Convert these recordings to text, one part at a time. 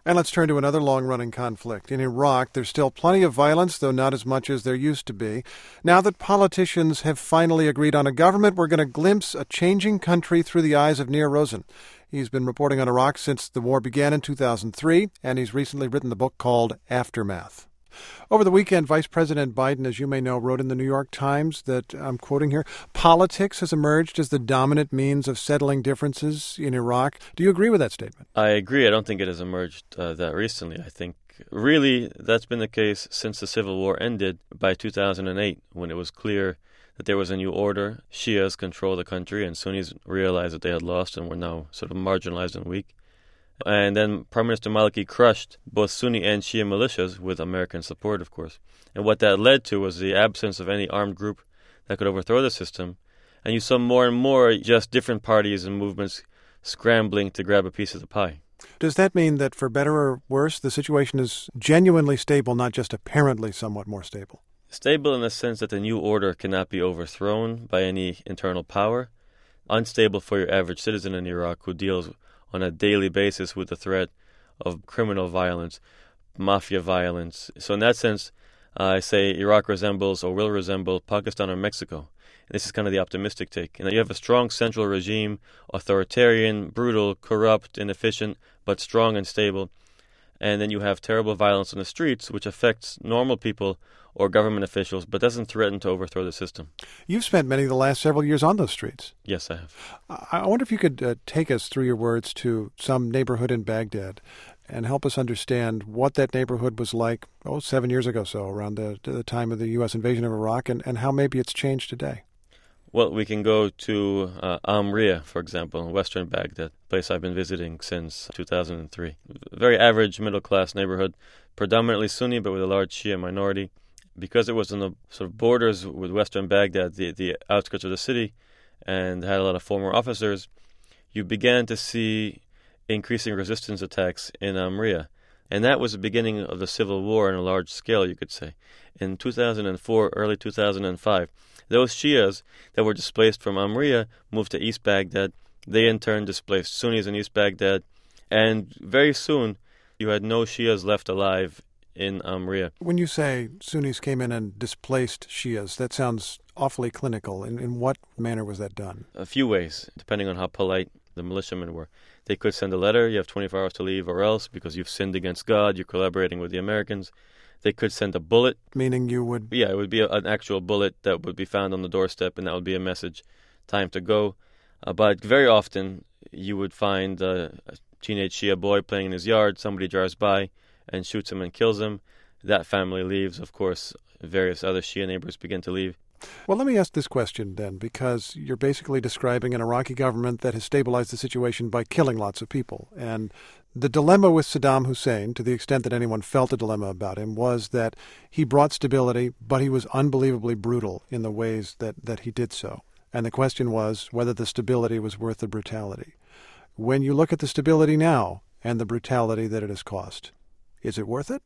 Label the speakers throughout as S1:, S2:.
S1: And let's turn to another long-running conflict. In Iraq, there's still plenty of violence, though not as much as there used to be. Now that politicians have finally agreed on a government, we're going to glimpse a changing country through the eyes of Nir Rosen. He's been reporting on Iraq since the war began in 2003, and he's recently written the book called Aftermath. Over the weekend, Vice President Biden, as you may know, wrote in the New York Times that, I'm quoting here, politics has emerged as the dominant means of settling differences in Iraq. Do you agree with that statement?
S2: I agree. I don't think it has emerged that recently. I think really that's been the case since the Civil War ended by 2008, when it was clear that there was a new order. Shias control the country, and Sunnis realized that they had lost and were now sort of marginalized and weak. And then Prime Minister Maliki crushed both Sunni and Shia militias with American support, of course. And what that led to was the absence of any armed group that could overthrow the system. And you saw more and more just different parties and movements scrambling to grab a piece of the pie.
S1: Does that mean that, for better or worse, the situation is genuinely stable, not just apparently somewhat more stable?
S2: Stable in the sense that the new order cannot be overthrown by any internal power. Unstable for your average citizen in Iraq who deals on a daily basis with the threat of criminal violence, mafia violence. So in that sense, I say Iraq resembles or will resemble Pakistan or Mexico. And this is kind of the optimistic take. You have a strong central regime, authoritarian, brutal, corrupt, inefficient, but strong and stable. And then you have terrible violence on the streets, which affects normal people or government officials, but doesn't threaten to overthrow the system.
S1: You've spent many of the last several years on those streets.
S2: Yes, I have.
S1: I wonder if you could take us through your words to some neighborhood in Baghdad and help us understand what that neighborhood was like, 7 years ago so, around the time of the U.S. invasion of Iraq, and how maybe it's changed today.
S2: Well, we can go to Amriya, for example, in western Baghdad, a place I've been visiting since 2003. Very average middle-class neighborhood, predominantly Sunni, but with a large Shia minority. Because it was on the sort of borders with western Baghdad, the outskirts of the city, and had a lot of former officers, you began to see increasing resistance attacks in Amriya. And that was the beginning of the civil war on a large scale, you could say. In 2004, early 2005, those Shias that were displaced from Amriya moved to East Baghdad. They in turn displaced Sunnis in East Baghdad. And very soon, you had no Shias left alive in Amriya.
S1: When you say Sunnis came in and displaced Shias, that sounds awfully clinical. In what manner was that done?
S2: A few ways, depending on how polite the militiamen were. They could send a letter, you have 24 hours to leave, or else, because you've sinned against God, you're collaborating with the Americans. They could send a bullet.
S1: Meaning you would...
S2: Yeah, it would be an actual bullet that would be found on the doorstep, and that would be a message, time to go. But very often, you would find a teenage Shia boy playing in his yard, somebody drives by and shoots him and kills him. That family leaves. Of course, various other Shia neighbors begin to leave.
S1: Well, let me ask this question then, because you're basically describing an Iraqi government that has stabilized the situation by killing lots of people. And the dilemma with Saddam Hussein, to the extent that anyone felt a dilemma about him, was that he brought stability, but he was unbelievably brutal in the ways that he did so. And the question was whether the stability was worth the brutality. When you look at the stability now and the brutality that it has cost, is it worth it?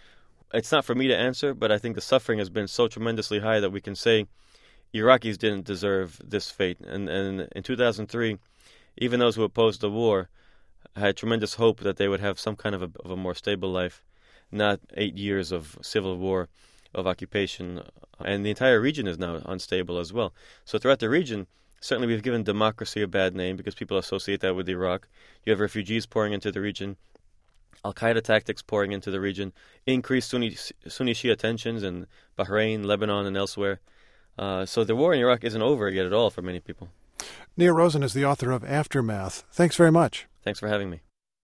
S2: It's not for me to answer, but I think the suffering has been so tremendously high that we can say Iraqis didn't deserve this fate. And in 2003, even those who opposed the war had tremendous hope that they would have some kind of a more stable life, not 8 years of civil war, of occupation. And the entire region is now unstable as well. So throughout the region, certainly we've given democracy a bad name because people associate that with Iraq. You have refugees pouring into the region, Al-Qaeda tactics pouring into the region, increased Sunni-Shia tensions in Bahrain, Lebanon, and elsewhere. So the war in Iraq isn't over yet at all for many people.
S1: Nir Rosen is the author of Aftermath. Thanks very much.
S2: Thanks for having me.